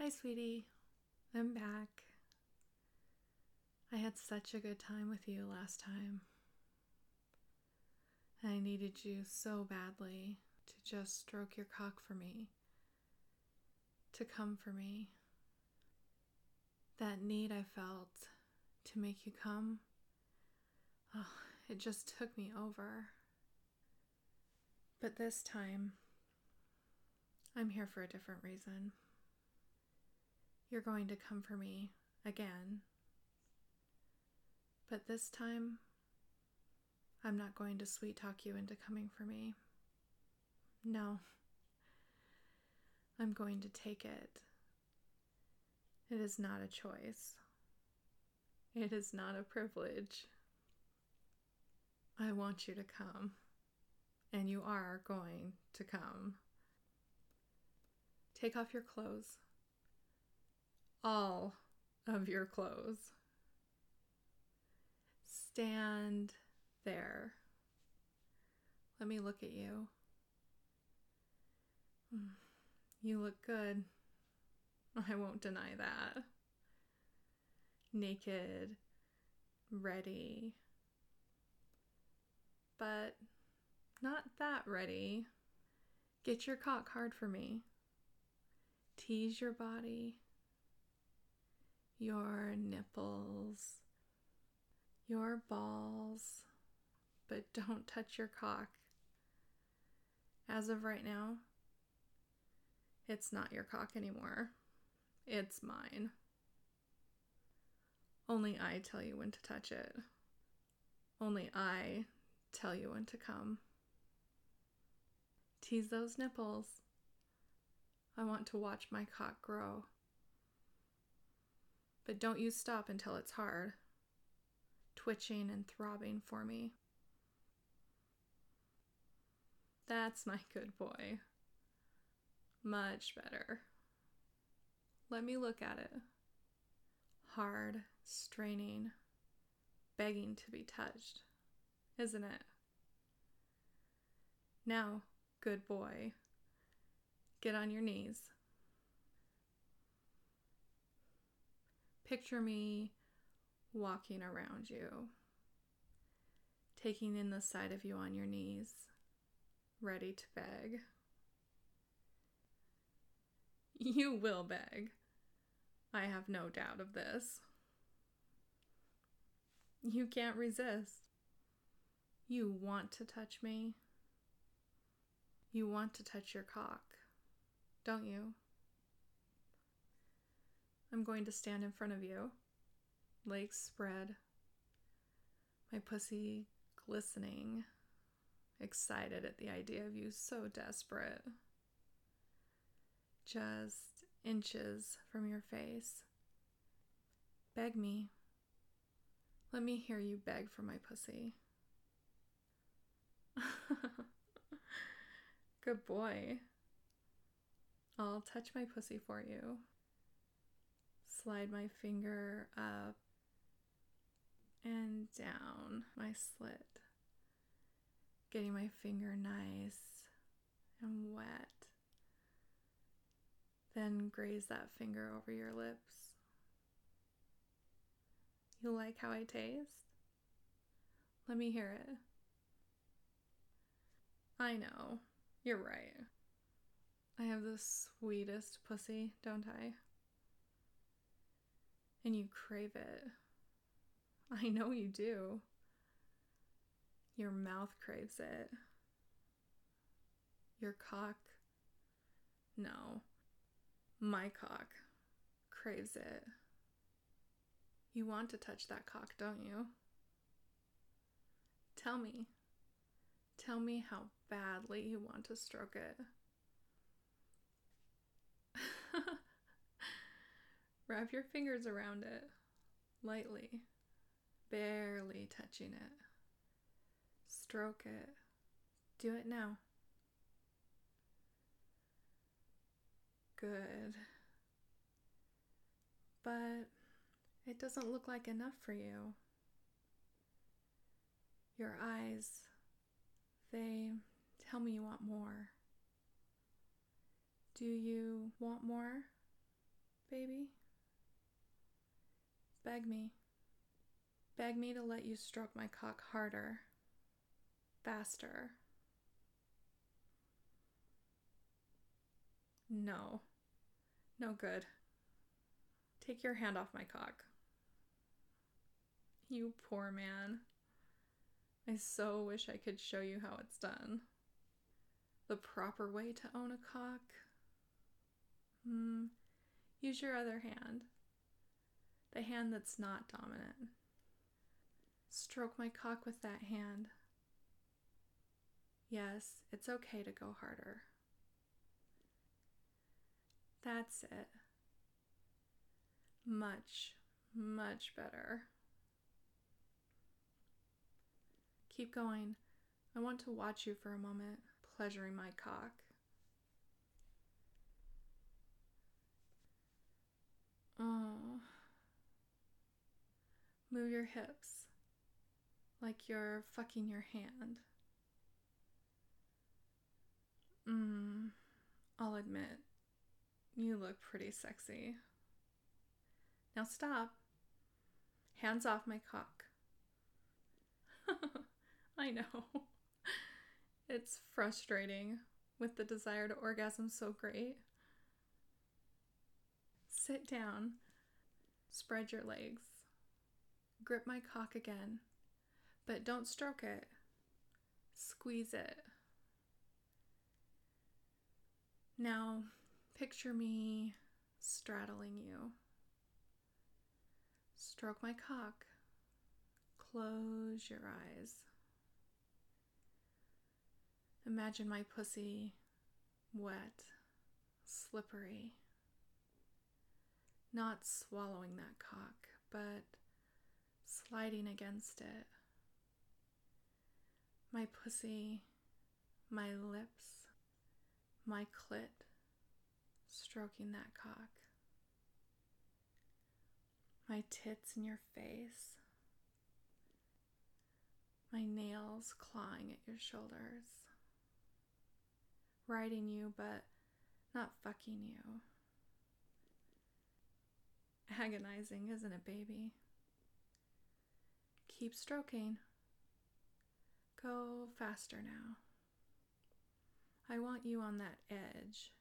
Hi, sweetie. I'm back. I had such a good time with you last time. I needed you so badly to just stroke your cock for me, to come for me. That need I felt to make you come, it just took me over. But this time, I'm here for a different reason. You're going to come for me again. But this time, I'm not going to sweet talk you into coming for me. No. I'm going to take it. It is not a choice. It is not a privilege. I want you to come, and you are going to come. Take off your clothes. All of your clothes. Stand there. Let me look at you. You look good. I won't deny that. Naked, ready, but not that ready. Get your cock hard for me. Tease your body, your nipples, your balls, but don't touch your cock. As of right now, it's not your cock anymore. It's mine. Only I tell you when to touch it. Only I tell you when to come. Tease those nipples. I want to watch my cock grow. But don't you stop until it's hard, twitching and throbbing for me. That's my good boy. Much better. Let me look at it. Hard, straining, begging to be touched, isn't it? Now, good boy, get on your knees. Picture me walking around you, taking in the side of you on your knees, ready to beg. You will beg. I have no doubt of this. You can't resist. You want to touch me. You want to touch your cock, don't you? I'm going to stand in front of you, legs spread, my pussy glistening, excited at the idea of you so desperate. Just inches from your face. Beg me. Let me hear you beg for my pussy. Good boy. I'll touch my pussy for you. Slide my finger up and down my slit. Getting my finger nice and wet. Then graze that finger over your lips. You like how I taste? Let me hear it. I know. You're right. I have the sweetest pussy, don't I? And you crave it. I know you do. Your mouth craves it. Your cock, no, my cock craves it. You want to touch that cock, don't you? Tell me. Tell me how badly you want to stroke it. Wrap your fingers around it, lightly, barely touching it. Stroke it. Do it now. Good. But it doesn't look like enough for you. Your eyes, they tell me you want more. Do you want more? baby? Beg me. Beg me to let you stroke my cock harder, faster. No. No good. Take your hand off my cock. You poor man. I so wish I could show you how it's done. The proper way to own a cock. Use your other hand. The hand that's not dominant. Stroke my cock with that hand. Yes, it's okay to go harder. That's it. Much, much better. Keep going. I want to watch you for a moment, pleasuring my cock. Oh. Move your hips like you're fucking your hand. I'll admit, you look pretty sexy. Now stop. Hands off my cock. I know. It's frustrating with the desire to orgasm so great. Sit down. Spread your legs. Grip my cock again, but don't stroke it. Squeeze it. Now, picture me straddling you. Stroke my cock. Close your eyes. Imagine my pussy wet, slippery. Not swallowing that cock, but sliding against it. My pussy, my lips, my clit, stroking that cock. My tits in your face. My nails clawing at your shoulders. Riding you, but not fucking you. Agonizing, isn't it, baby? Keep stroking. Go faster now. I want you on that edge.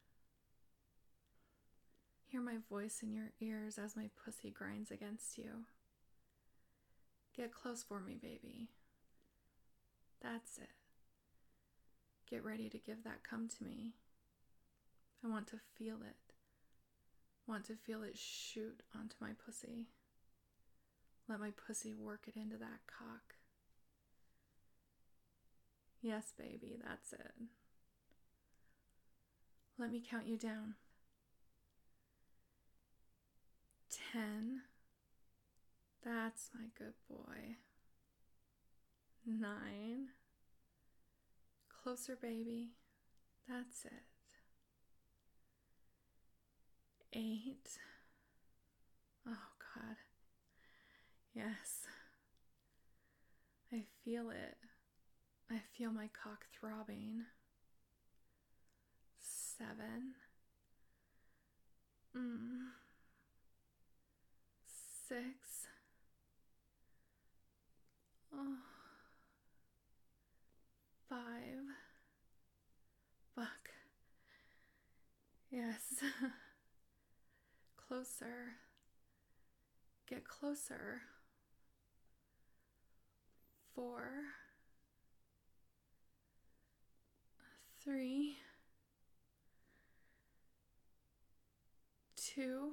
Hear my voice in your ears as my pussy grinds against you. Get close for me, baby. That's it. Get ready to give that cum to me. I want to feel it. Want to feel it shoot onto my pussy. Let my pussy work it into that cock. Yes, baby, that's it. Let me count you down. 10. That's my good boy. 9. Closer, baby. That's it. 8. Oh, God. Yes. I feel it. I feel my cock throbbing. 7. 6. Oh. 5. Fuck. Yes. Closer. Get closer. 4. 3. 2.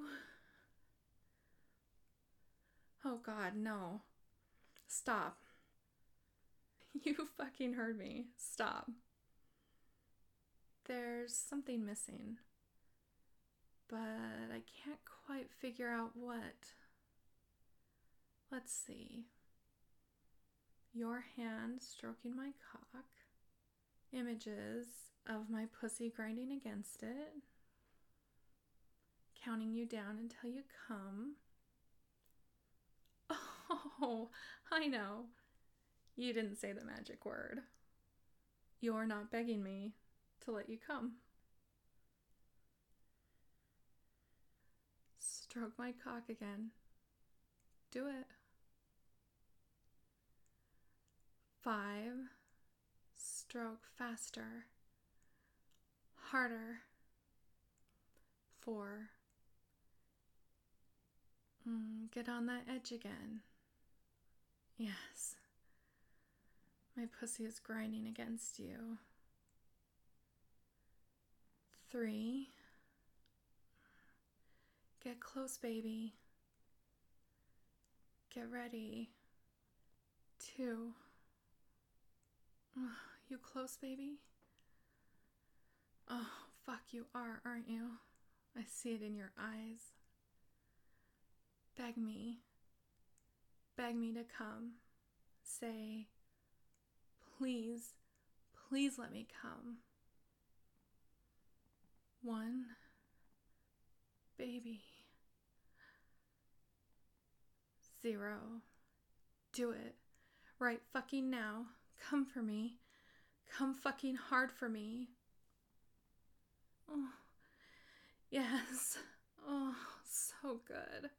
Oh, God, no. Stop. You fucking heard me. Stop. There's something missing, but I can't quite figure out what. Let's see. Your hand stroking my cock. Images of my pussy grinding against it. Counting you down until you come. Oh, I know. You didn't say the magic word. You're not begging me to let you come. Stroke my cock again. Do it. 5. Stroke faster. Harder. 4. Get on that edge again. Yes. My pussy is grinding against you. 3. Get close, baby. Get ready. 2. You close, baby? Oh, fuck, you are, aren't you? I see it in your eyes. Beg me. Beg me to come. Say, please, please let me come. 1. Baby. 0. Do it. Right fucking now. Come for me. Come fucking hard for me. Oh, yes. Oh, so good.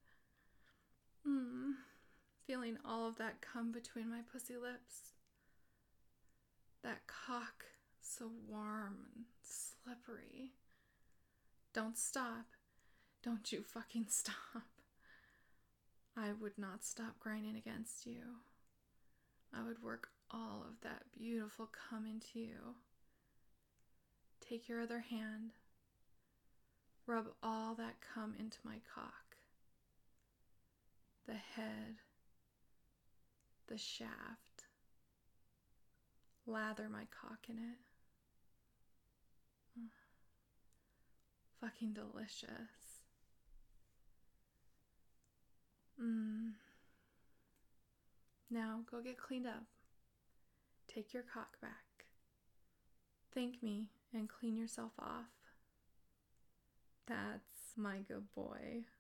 Feeling all of that cum between my pussy lips. That cock, so warm and slippery. Don't stop. Don't you fucking stop. I would not stop grinding against you. I would work all of that beautiful cum into you. Take your other hand. Rub all that cum into my cock. The head. The shaft. Lather my cock in it. Fucking delicious. Now go get cleaned up. Take your cock back. Thank me and clean yourself off. That's my good boy.